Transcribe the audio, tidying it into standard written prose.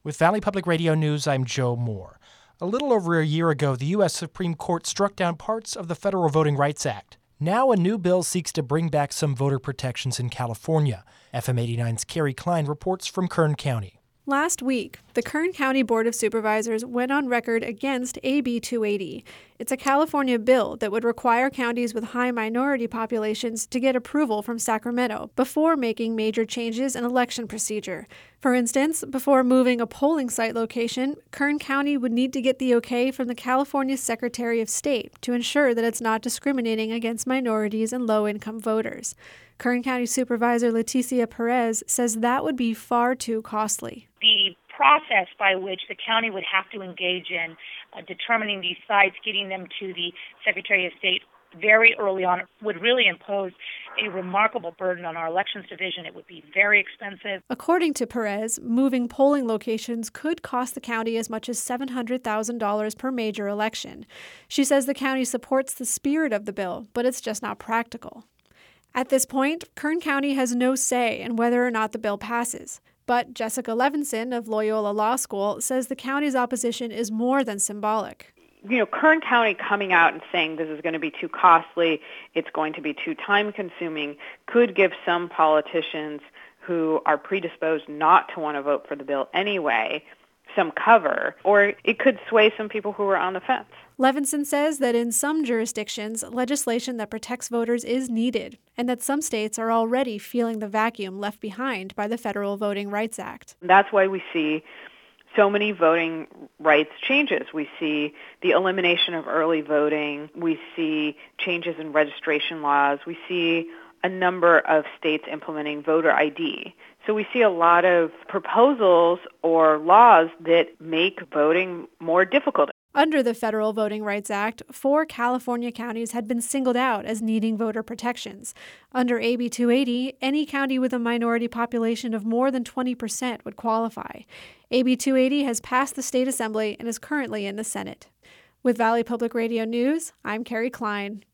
With Valley Public Radio News, I'm Joe Moore. A little over a year ago, the U.S. Supreme Court struck down parts of the Federal Voting Rights Act. Now a new bill seeks to bring back some voter protections in California. FM 89's Carrie Klein reports from Kern County. Last week, the Kern County Board of Supervisors went on record against AB 280. It's a California bill that would require counties with high minority populations to get approval from Sacramento before making major changes in election procedure. For instance, before moving a polling site location, Kern County would need to get the okay from the California Secretary of State to ensure that it's not discriminating against minorities and low-income voters. Kern County Supervisor Leticia Perez says that would be far too costly. The process by which the county would have to engage in determining these sites, getting them to the Secretary of State very early on, would really impose a remarkable burden on our elections division. It would be very expensive. According to Perez, moving polling locations could cost the county as much as $700,000 per major election. She says the county supports the spirit of the bill, but it's just not practical. At this point, Kern County has no say in whether or not the bill passes. But Jessica Levinson of Loyola Law School says the county's opposition is more than symbolic. Kern County coming out and saying this is going to be too costly, it's going to be too time-consuming, could give some politicians who are predisposed not to want to vote for the bill anyway some cover, or it could sway some people who are on the fence. Levinson says that in some jurisdictions, legislation that protects voters is needed, and that some states are already feeling the vacuum left behind by the Federal Voting Rights Act. That's why we see so many voting rights changes. We see the elimination of early voting. We see changes in registration laws. We see a number of states implementing voter ID. So we see a lot of proposals or laws that make voting more difficult. Under the Federal Voting Rights Act, 4 California counties had been singled out as needing voter protections. Under AB 280, any county with a minority population of more than 20% would qualify. AB 280 has passed the state assembly and is currently in the Senate. With Valley Public Radio News, I'm Carrie Klein.